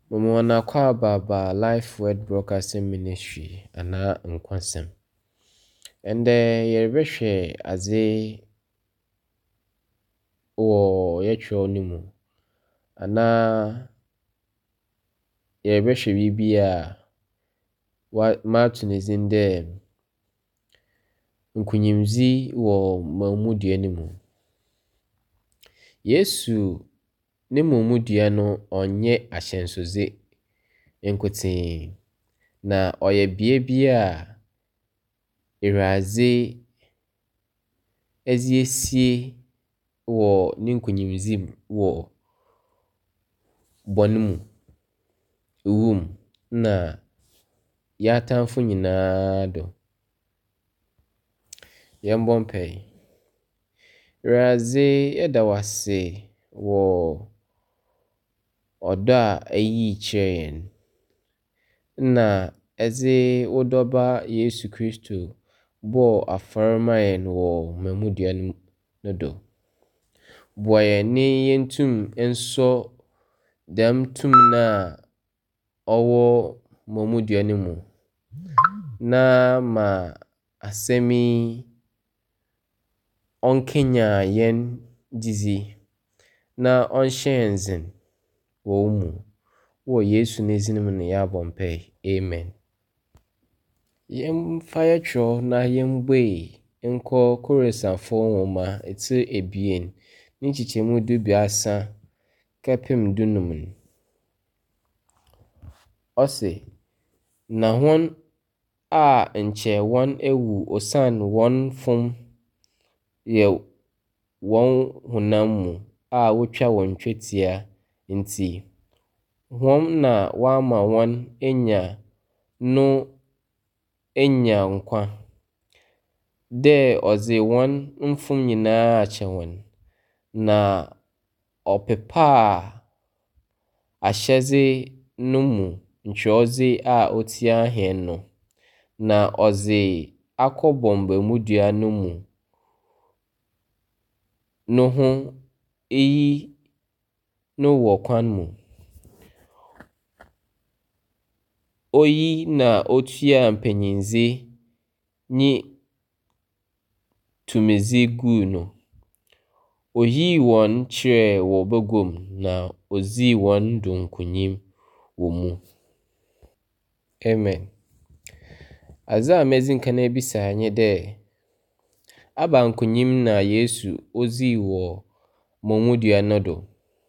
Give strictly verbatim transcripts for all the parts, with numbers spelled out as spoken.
Mama na kwa baba Life Word Broadcasting Ministry ana nkwasem. Ende yɛrehwɛ adze wɔ yɛtwerɛ no mu ana yɛrehwɛ biribi a mato ne din dɛ nkunyimdzi wɔ mmamudua no mu. Yesu ne mmamudua no ɔnyɛ ahyɛnsodze nkotee, na ɔyɛ bea bi a Ewuradze adze esie wɔ ne nkunyimdzi mu wɔ bɔn mu, owu mu, na y'atamfo nyinaa do. Yɛmbɔ mpae. Ewuradze, yɛda wo ase wɔ ɔdɔ a eyii kyerɛɛ yɛn, na ɛdze wo dɔ ba Yesu Kristo bɔɔ afɔr maa yɛn wɔ mmamudua no do. Boa yɛn na yentum nsɔ dɛm tumi no a ɔwɔ mmamudua no mu, na ma asɛm yi ɔnkanyaa yɛn gyidzi, na ɔnhyɛ yɛn dzen wɔ wo mu. Wɔ Yesu ne dzin mu na yɛabɔ mpae. Amen. Yɛmfa yɛtwerɛ na yɛmbue nkɔ Korinsafoɔ nwoma etsir ebien ne nkyekyɛmu dubiasa kɛpem dunum no. Ɔse, na hɔn a nkyɛ wɔn ewu osian wɔn fom yɛ wɔn honam mu a wotwaa wɔn twetia ntsi, hɔn na wɔama wɔn anya no anya nkwa, dɛ ɔdze wɔn mfom nyinaa akyɛ hɔn, na ɔpepaa ahyɛdze no mu nkyerɛwdze a otia hɛn no, na ɔdze akɔbɔ mmamudua no mu no ho eyi no wɔ kwan mu. Oyi na otuaa mpanyindze ne tumidzi guu no. Oyii wɔn kyerɛɛ wɔ baguam, na odzii wɔn do nkunyim wɔ mu. Amen. Adze a medzi kan ebisa nye dɛ, aban nkunyim na Yesu odzii wɔ mmamudua no do?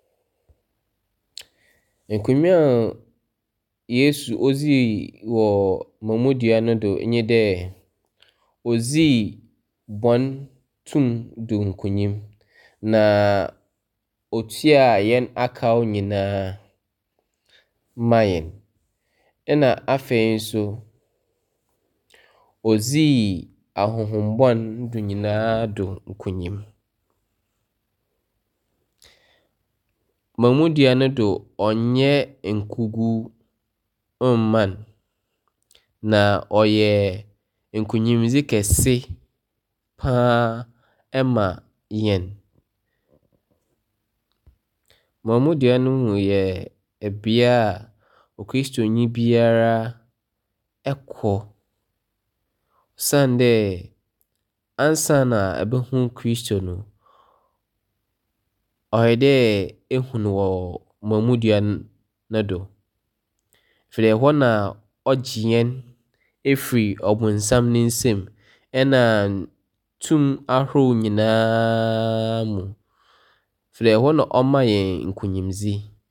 Nkunyim a Yesu odzii wɔ mmamudua no do nye dɛ, odzii bɔn tum do nkunyim, na otuaa hɛn akaw nyinaa maa hɛn. Nna afei so, odzii ahonhommɔn do nyinaa do nkunyim. Mmamudua no do, ɔnnyɛ nkugu mma no, na ɔyɛ nkunyimdzi kɛse paa ma hɛn. Mmamudua no mu yɛ bea a Okristoni biara kɔ osiandɛ ansaana ɛbɛhu Kristo no, ɔyɛ dɛ ehu no wɔ mmamudua no do. Ɛfiri hɔ na ɔgye hɛn efiri ɔbonsam ne nsam ɛna tum ahorow nyinaa mu. Ɛfiri hɔ na ɔmaa hɛn nkunyimdzi.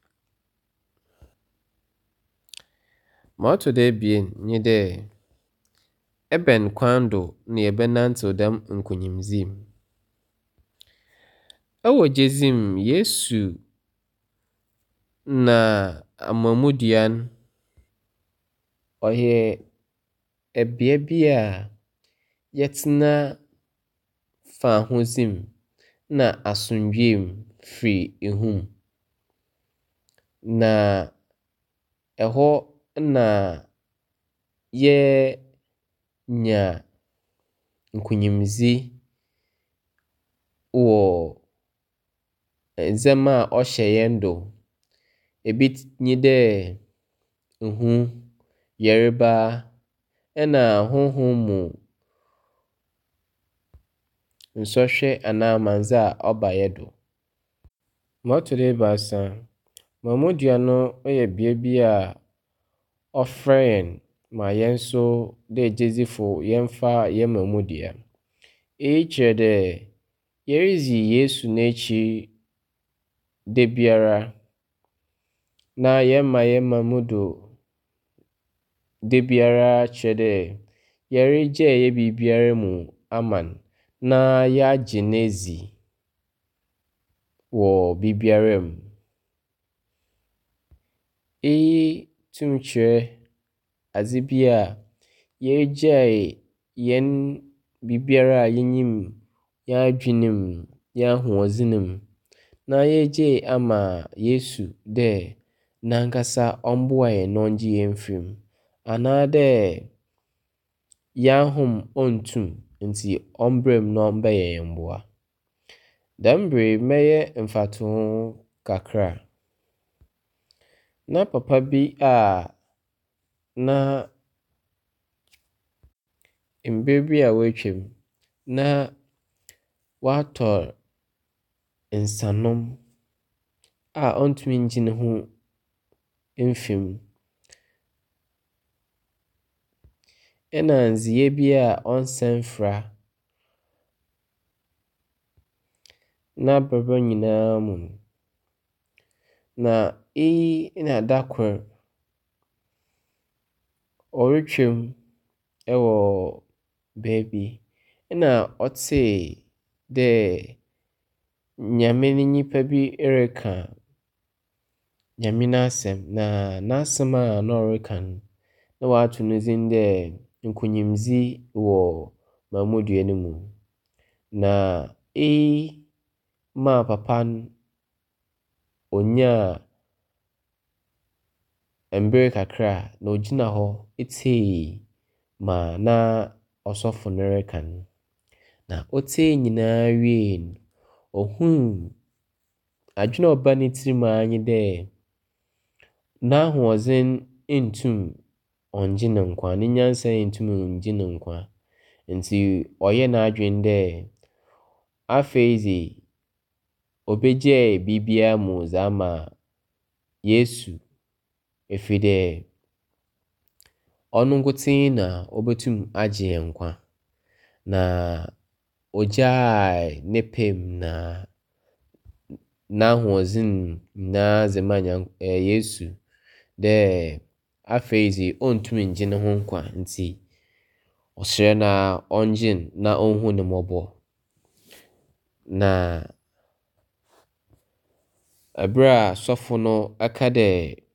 Ma ɔtɔ do ebien nye dɛ, ɛbɛn kwan do na yɛbɛnantsew dɛm nkunyimdzi yi mu. Ɛwɔ gyedzi mu, Yesu na mmamudua no, ɔyɛ bea bi a yɛtsena fa ahodzi mu na asomdwee mu firi ehu mu. Na ɛhɔ na yɛnya nkunyimdzi wɔ ndzɛmba a ɔhyɛ hɛn do ebi nye dɛ nhu, yareba, ɛna honhom mu nsɔhwɛ anaa amanze a ɔba yɛ do. Ma ɔtɔ do ebiasa, mmomudua no yɛ bea bi a ɔfrɛ yɛn ma yɛn nso dɛ gyedifo yɛmfa yɛn mmomudua. Eyi kyerɛ dɛ yɛredzi Yesu n'ekyir da biara na yɛmma yɛn mmomudo da biara kyerɛ dɛ yɛregyae yɛn biribiara mu ama no na yɛagye no edzi wɔ biribiara mu. Eyi tum kyerɛ adze bi a yɛregyae yɛn biribiara a yenyim yɛn adwene mu, yɛn ahoɔdzen mu, na yɛregyae ama Yesu dɛ n'ankasa ɔmboa yɛn na ɔngye yɛn mfiri mu. Anaa dɛ yɛn ahom ɔnntum ntsi ɔmbrɛ mu na ɔmbɛyɛ yɛn mboa. Dɛm ber yi mɛyɛ mfatoho kakra. Na papa bi a na mber bi a woetwam na ɔatɔ nsanom a ɔnntumi nngye no ho mfi mu. Ɛna ndzeyɛɛ bi a ɔnnsɛ mfra n'abrabɔ nyinaa mu no. Na eyi na da kor ɔretwam wɔ beebi na ɔtsee dɛ Nyame ne nyimpa bi reka Nyame n'asɛm. Na n'asɛm a na ɔreka no, na ɔato no dzin dɛ nkunyimdzi wɔ mmomudua no mu. Na eyi maa papa no onyaa mber kakra na ogyina hɔ tsie ma na ɔsɔfo no reka no. Na otsie nyinaa wiei no, ohuu adwene a ɔbaa ne tsir mu ara nye dɛ n'ahoɔdzen nntum ɔnngye no nkwa, ne nyansa nntum nngye no nkwa. Ntsi ɔyɛɛ n'adwen dɛ afei dze obegyae biribiara mu dze ama Yesu efi dɛ ɔno nkotsee na obotum agye hɛn nkwa. Na ogyae ne pɛ mu na n'ahoɔdzen nyinaa dze maa Nyank ɛɛ Yesu dɛ afei dze onntum nngye no ho nkwa ntsi ɔserɛ no ara ɔngye no na onnhu no mmɔbɔ. Na aber a sɔfo no aka dɛ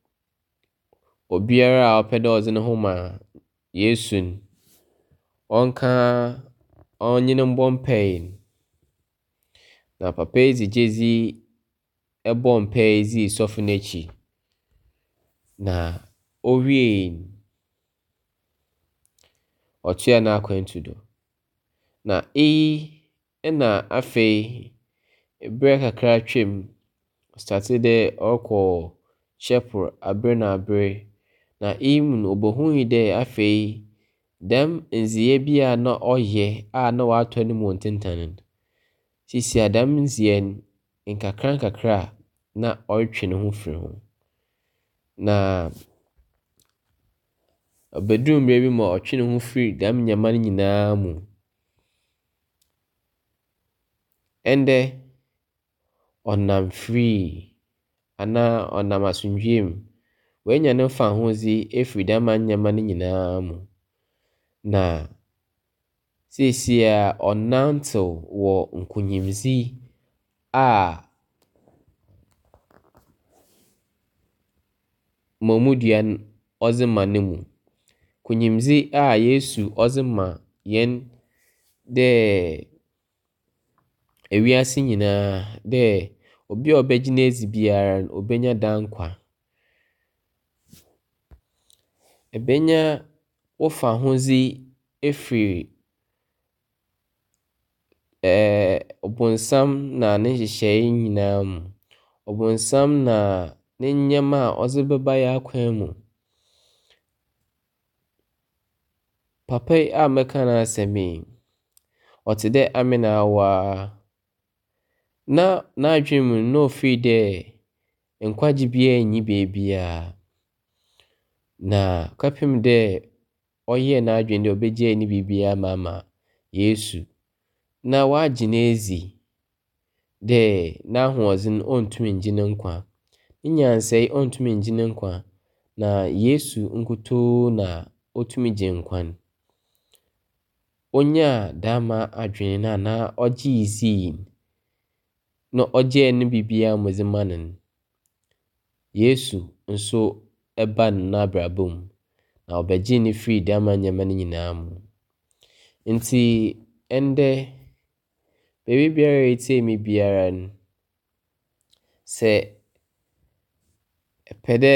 obiara a ɔpɛ dɛ ɔdze no ho ma Yesu no, ɔnka ɔnye no mbɔ mpae no. Na papa yi dze gyedzi bɔɔ mpae dzii sɔfo n'ekyir. Na owiei no, ɔtoaa n'akwantu do. Na eyi na afei ber kakra twam, ɔstartee dɛ ɔrokɔ chapel aber na aber. Na eyi mu no obohui dɛ afei dɛm ndzeyɛɛ bi a na ɔyɛ a na ɔatɔ no mu wɔ ntentan no, seesei a dɛm ndzeyɛɛ no, nkakra nkakra a na ɔretwe no ho firi ho. Na obeduu mber bi ma ɔtwee no ho firi dɛm ndzɛmba no nyinaa mu. Ndɛ ɔnam free anaa ɔnam asomdwee mu. Oenya ne mfaahodzi efiri dɛm ndzɛmba no nyinaa mu. Na seesei a ɔnantsew wɔ nkunyimdzi a mmomudua no ɔdze ma no mu. Nkunyimdzi a Yesu ɔdze ma hɛn dɛ ewiase nyinaa dɛ obi a ɔbɛgye no edzi biara no obenya dankwa. Ebenya wo fahodzi efiri ɛɛ ɔbonsam na ne nhyehyɛe nyinaa mu. Ɔbonsam na ne nneɛma a ɔdze bɛba yɛn akwan mu. Papa yi a mɛka n'asɛm yi, ɔte dɛ Amina Awaa. Na n'adwene mu na ɔfiri dɛ nkwagye biara nni baabiara. Na kɔpem dɛ ɔyɛɛ n'adwene dɛ ɔbɛgyae ne biribiara ama ama Yesu. Na wagye no adzi dɛ n'ahoɔdzen ɔntumi ngye ne nkwa. Ne nyansae ɔntumi ngye ne nkwa. Na Yesu nkutoo na ɔtumi gye nkwa no. Onyaa dɛɛma adwene no anaa ɔgyee dzii na ɔgyae ne biribiara mu dze maa no no, Yesu nso ɛbaa no n'abrabɔ mu. Na ɔbɛgyee no firii dɛɛma nneɛma no nyinaa mu. Ntsi ɛndɛ, baabi biara a ɛtie me biara no, sɛ ɛpɛ dɛ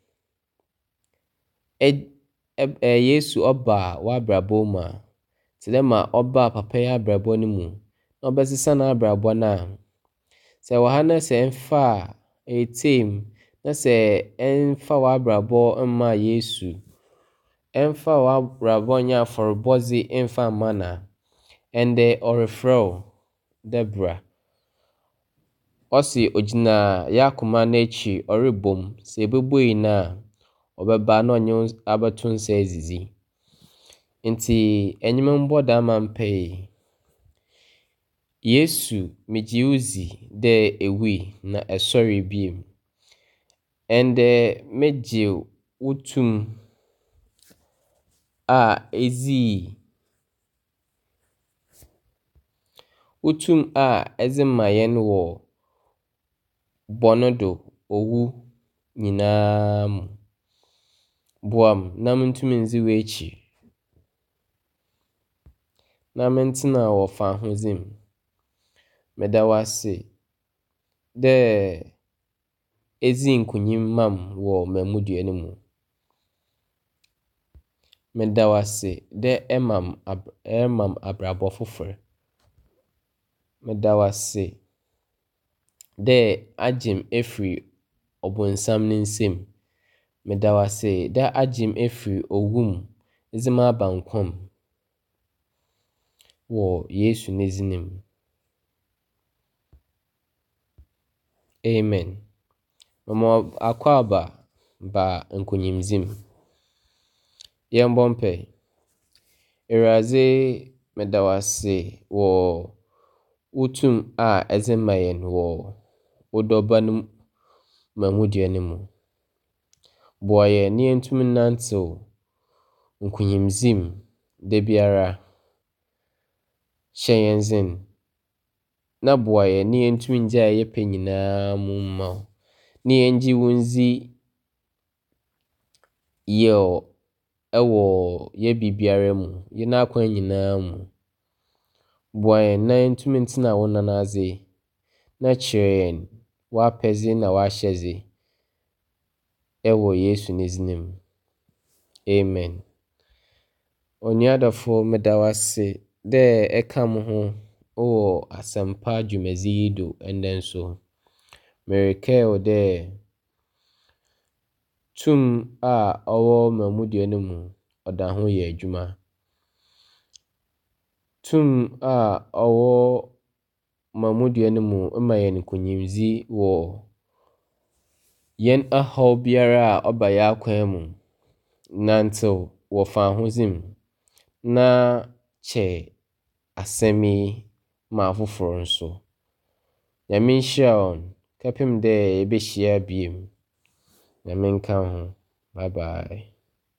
Yesu ɔba w'abrabɔ mu a, tse dɛ ma ɔbaa papa yi abrabɔ no mu na ɔbɛsesa n'abrabɔ no a, sɛ ɛwɔ ha na sɛ ɛmfa a, ɛtie me, na sɛ ɛmfa w'abrabɔ mmaa Yesu, ɛmfa w'abrabɔ nyɛ afɔrebɔdze mfa mma no a, ɛndɛ ɔrefrɛ wo dɛ bra. Ɔse ogyina yɛn akoma no ekyir ɔrebɔ mu. Sɛ yɛbɛbuei no a, ɔbɛba na ɔnye wo abɛto nsa edzidzi. Ntsi ɛnyɛ me mbɔ dɛɛma mpae. Yesu, migyee wo dzi dɛ ewui na ɛsɔree bio. Ɛndɛ megye wo tom a edzii, wo tom a ɛdze ma yɛn wɔ bɔne do, owu nyinaa mu. Boa me na mentum nndzi w'ekyir, na mentsena wɔ faahodzi mu. Meda wo ase dɛ edzii nkonyim maa me wɔ m'ammudua no mu. Meda wo ase dɛ ɛma me ɛrema me abrabɔ fofor. Meda wo ase dɛ agye me efiri ɔbonsam ne nsam. Meda wo ase dɛ agye me efiri owu mu dze me aba nkwa mu. Wɔ Yesu ne dzin mu. Amen. Mema akwaaba ba nkonyimdzi mu. Yɛmbɔ mpae. Ewuradze, meda wo ase wɔ wo tom a ɛdze ma yɛn wɔ wo dɔba no m'ammudua no mu. Boa yɛn na yentum nnantsew nkonyimdzi mu dabiara. Hyɛ yɛn dzen na boa yɛn na yentum ngyae yɛpɛ nyinaa mu mma wo. Na yengye wo ndzi yaw ɛwɔ yɛn biribiara mu, yɛn akwan nyinaa mu. Boa yɛn na yentum ntsena wo nan ase na kyerɛ yɛn w'apɛdze na w'ahyɛdze ɛwɔ Yesu ne dzin mu. Amen. Onua dɔfo, meda wo ase dɛ ɛka mo ho wɔ Asɛmpa dwumadzi yi do ɛndɛ nso. Merekae wo dɛ tom a ɔwɔ m'ammudua no mu ɔda ho yɛ adwuma. Tom a ɔwɔ m'ammudua no mu ma yɛn nkonyimdzi wɔ yɛn ɔhaw biara a ɔba yɛn akwan mu. Nantsew wɔ faahodzi mu na kyɛ asɛm yi ma afofor nso. Nyame nhyira wo kɛpem dɛ yɛbɛhyia bio. Nyame nka wo ho. Bye bye.